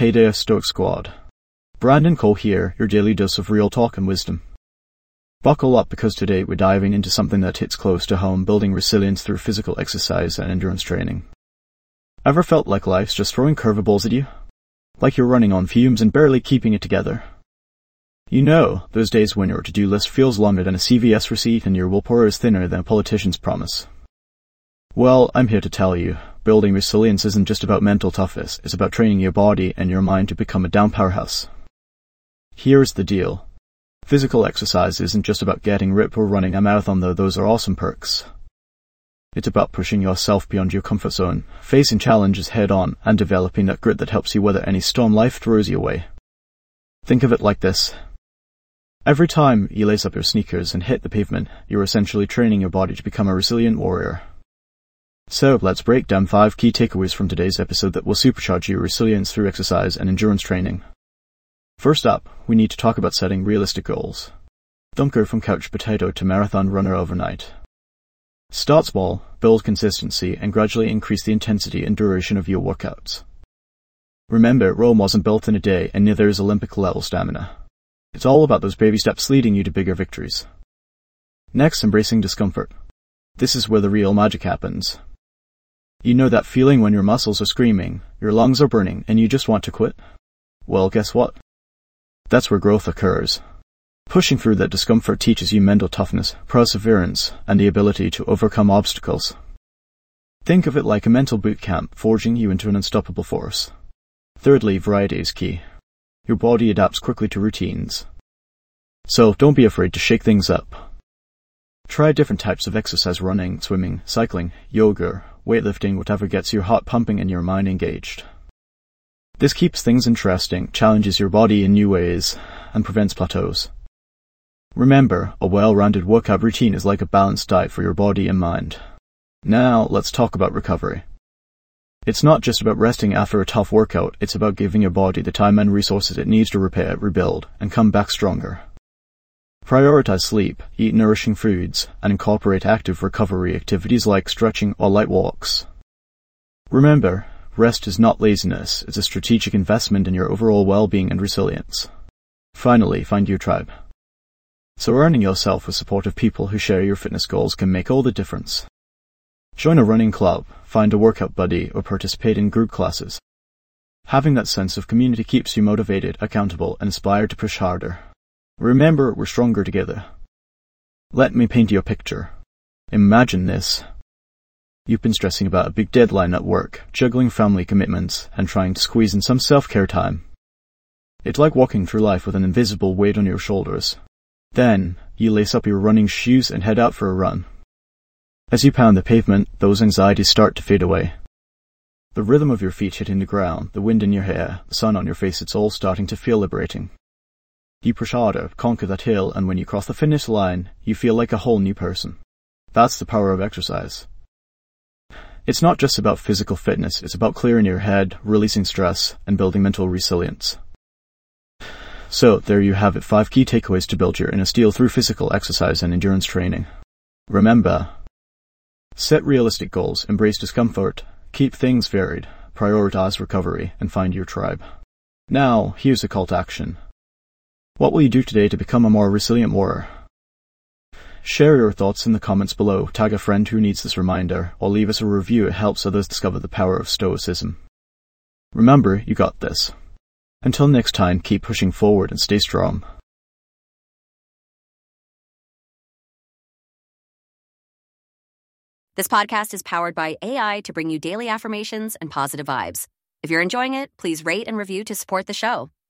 Heyday Stoic Squad. Brandon Cole here, your daily dose of real talk and wisdom. Buckle up because today we're diving into something that hits close to home, building resilience through physical exercise and endurance training. Ever felt like life's just throwing curveballs at you? Like you're running on fumes and barely keeping it together? You know, those days when your to-do list feels longer than a CVS receipt and your willpower is thinner than a politician's promise. Well, I'm here to tell you, building resilience isn't just about mental toughness, it's about training your body and your mind to become a down powerhouse. Here's the deal. Physical exercise isn't just about getting ripped or running a marathon, though those are awesome perks. It's about pushing yourself beyond your comfort zone, facing challenges head on, and developing that grit that helps you weather any storm life throws you away. Think of it like this. Every time you lace up your sneakers and hit the pavement, you're essentially training your body to become a resilient warrior. So, let's break down 5 key takeaways from today's episode that will supercharge your resilience through exercise and endurance training. First up, we need to talk about setting realistic goals. Don't go from couch potato to marathon runner overnight. Start small, build consistency, and gradually increase the intensity and duration of your workouts. Remember, Rome wasn't built in a day, and neither is Olympic-level stamina. It's all about those baby steps leading you to bigger victories. Next, embracing discomfort. This is where the real magic happens. You know that feeling when your muscles are screaming, your lungs are burning, and you just want to quit? Well, guess what? That's where growth occurs. Pushing through that discomfort teaches you mental toughness, perseverance, and the ability to overcome obstacles. Think of it like a mental boot camp, forging you into an unstoppable force. Thirdly, variety is key. Your body adapts quickly to routines. So don't be afraid to shake things up. Try different types of exercise: running, swimming, cycling, yoga, weightlifting, whatever gets your heart pumping and your mind engaged. This keeps things interesting, challenges your body in new ways, and prevents plateaus. Remember, a well-rounded workout routine is like a balanced diet for your body and mind. Now, let's talk about recovery. It's not just about resting after a tough workout, it's about giving your body the time and resources it needs to repair, rebuild, and come back stronger. Prioritize sleep, eat nourishing foods, and incorporate active recovery activities like stretching or light walks. Remember, rest is not laziness, it's a strategic investment in your overall well-being and resilience. Finally, find your tribe. Surrounding yourself with supportive people who share your fitness goals can make all the difference. Join a running club, find a workout buddy, or participate in group classes. Having that sense of community keeps you motivated, accountable, and inspired to push harder. Remember, we're stronger together. Let me paint you a picture. Imagine this. You've been stressing about a big deadline at work, juggling family commitments, and trying to squeeze in some self-care time. It's like walking through life with an invisible weight on your shoulders. Then, you lace up your running shoes and head out for a run. As you pound the pavement, those anxieties start to fade away. The rhythm of your feet hitting the ground, the wind in your hair, the sun on your face, it's all starting to feel liberating. You push harder, conquer that hill, and when you cross the finish line, you feel like a whole new person. That's the power of exercise. It's not just about physical fitness, it's about clearing your head, releasing stress, and building mental resilience. So, there you have it, 5 key takeaways to build your inner steel through physical exercise and endurance training. Remember, set realistic goals, embrace discomfort, keep things varied, prioritize recovery, and find your tribe. Now, here's a call to action. What will you do today to become a more resilient warrior? Share your thoughts in the comments below, tag a friend who needs this reminder, or leave us a review. It helps others discover the power of Stoicism. Remember, you got this. Until next time, keep pushing forward and stay strong. This podcast is powered by AI to bring you daily affirmations and positive vibes. If you're enjoying it, please rate and review to support the show.